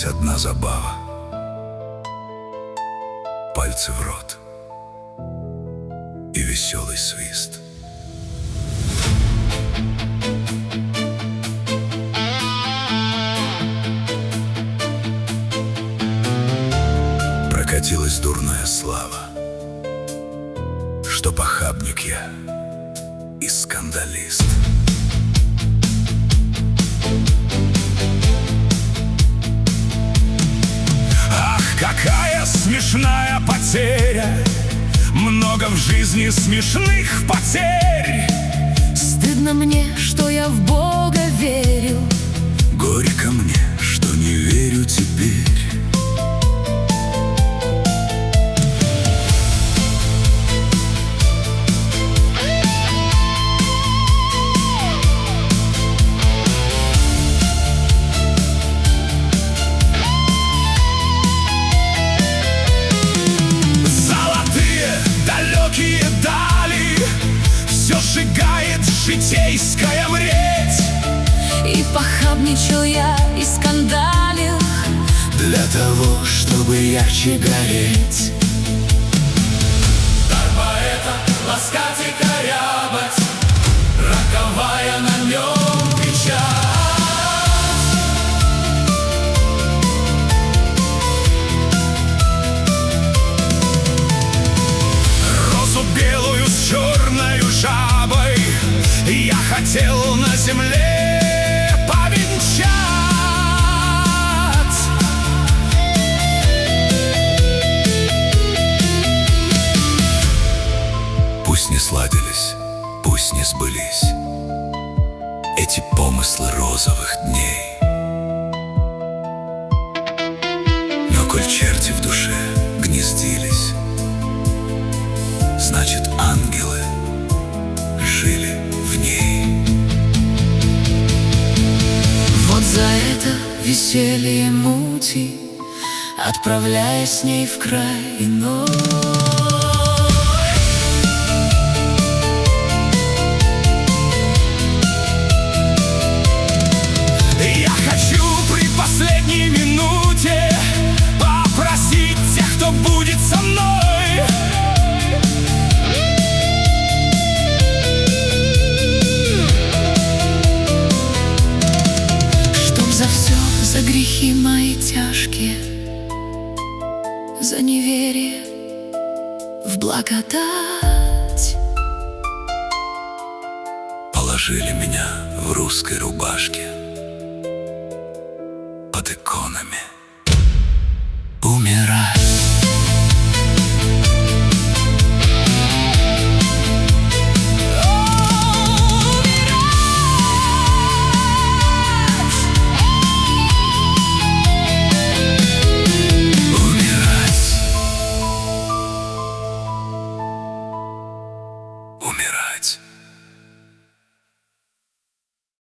осталась одна забава. Пальцы в рот и веселый свист. Прокатилась дурная слава, что похабник я и скандалист. Ах, какая смешная потеря! Много в жизни смешных потерь. Стыдно мне, что я в Бога верил. Горько мне, что не верю теперь. Дали, все сжигает житейская мреть. И похабничал я, и скандалил для того, чтобы ярче гореть. Дар поэта ласкать и корябать, роковая на нем печать. Белую с черною жабой я хотел на земле повенчать. Пусть не сладились, пусть не сбылись эти помыслы розовых дней, но коль черти в душе гнездились, значит, ангелы жили в ней. вот за это веселье мути, отправляясь с ней в край иной. Я хочу при последней минуте попросить тех, кто будет со мной, За грехи мои тяжкие, за неверие в благодать, положили меня в русской рубашке.